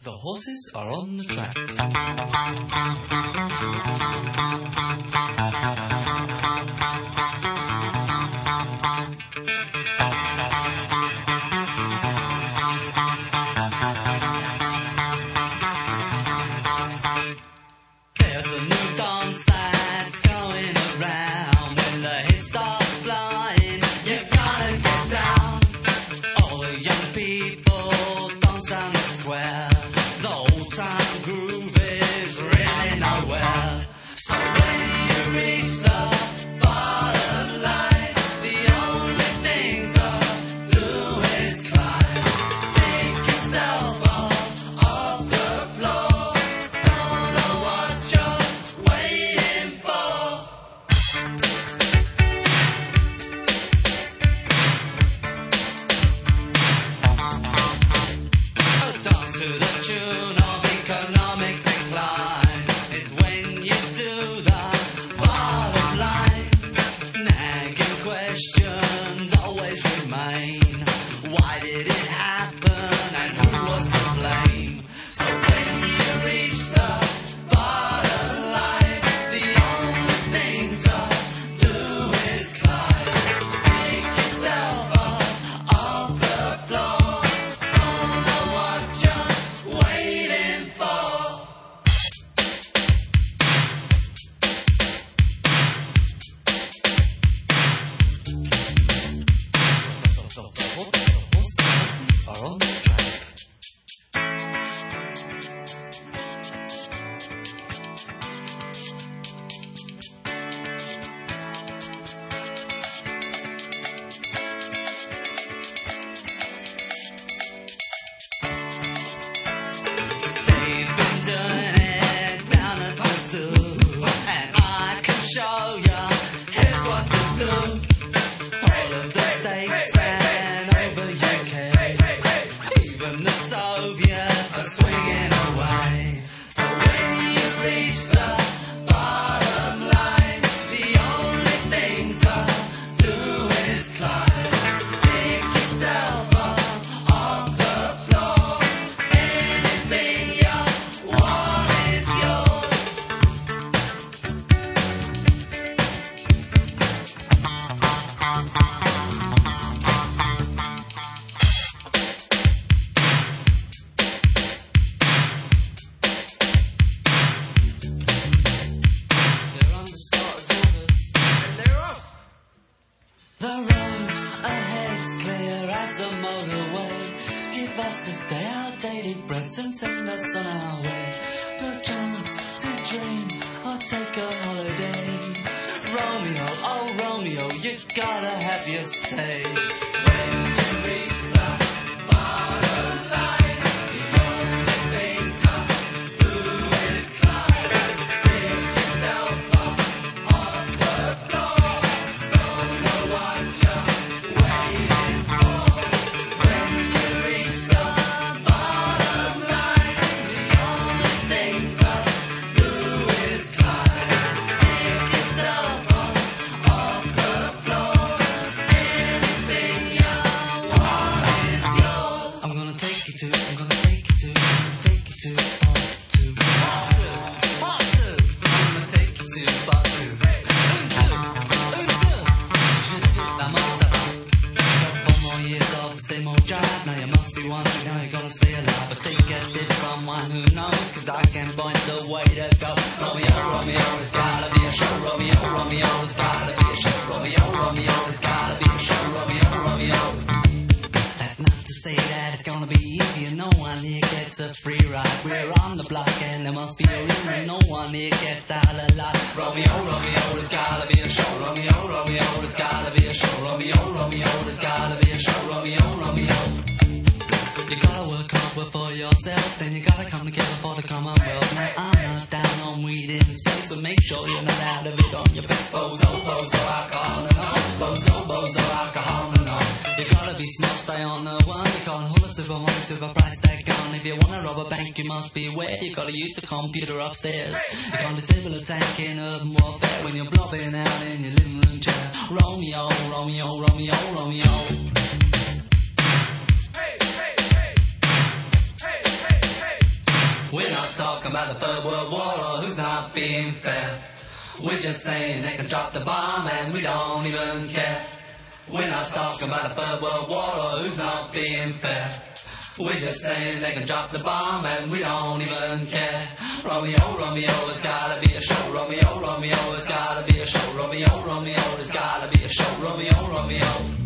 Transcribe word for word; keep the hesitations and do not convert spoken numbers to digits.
The horses are on the track. There's a new dance that's going around. When the hit starts flying, you gotta get down. All the young people dance on the square. The old time groove is really nowhere. So when you reach the bottom line, the only thing to do is climb. Pick yourself up off the floor. Don't know what you're waiting for. A dance to the tune of economic decline is when you do the bottom line. Nagging questions always remain. Why did it happen and who was to blame? So when you reach the bottom line, the only thing to do is climb. Pick yourself up off the floor. Don't know what you're waiting for. The horses are on the track. They've been doing it down at the zoo, and I can show ya. Here's what to do. All of the states and over U K, even the Soviets are swinging away. So when you reach the bottom line, the only thing to do is climb. Pick yourself up off the floor. Anything you want is yours. They're on the starter's orders, and they're off. The road ahead's clear as a motorway. Give us this day outdated breads and send us on our way. Perchance to dream or take a holiday. Romeo, oh Romeo, you gotta have your say. When you reach the bottom line, the only thing to do is climb. Pick yourself up off the floor. Don't know what you're waiting for. When you reach the bottom line, the only thing to do is climb. Pick yourself up off the floor. Anything you want is yours. I'm gonna take you to, I'm gonna take you to, I'm gonna take you to part two. Part two, part two. I'm gonna take you to part two. Un, deux, un, deux. Je took la main, ça va. Got four more years of the same old job. Now you must be wondering how you're gonna stay alive. But take a tip from one who knows, cause I can point the way to go. Romeo, Romeo, there's gotta be a show. Romeo, Romeo, there's gotta be a show. Romeo, Romeo, there's gotta be a show. Romeo, Romeo. That's not to say that it's gonna be easy and no one here gets a free ride. We're on the block and there must be a reason no one here gets out alive. Romeo, Romeo, there's gotta be a show. Romeo, Romeo, there's gotta be a show. Romeo, Romeo, there's gotta be a show. Romeo, Romeo. You gotta work hard for yourself, then you gotta come together for the Commonwealth. Now I'm not down on weed in space, but make sure you're not out of it on your face. Bozo, bozo, alcohol and all. Bozo, bozo, alcohol and all. You gotta be smart, stay on the one. You can't hold a super one, super price tag on. If you wanna rob a bank, you must beware. You gotta use the computer upstairs. You can't disable a tank in urban warfare when you're blobbing out in your living room chair. Romeo, Romeo, Romeo, Romeo. Hey, hey, hey. Hey, hey, hey, hey. talking about the Third World War or who's not being fair. We're just saying they can drop the bomb and we don't even care. We're not talking about the Third World War or who's not being fair. We're just saying they can drop the bomb and we don't even care. Romeo, Romeo, it's gotta be a show. Romeo, Romeo, it's gotta be a show. Romeo, Romeo, it's gotta be a show. Romeo, Romeo.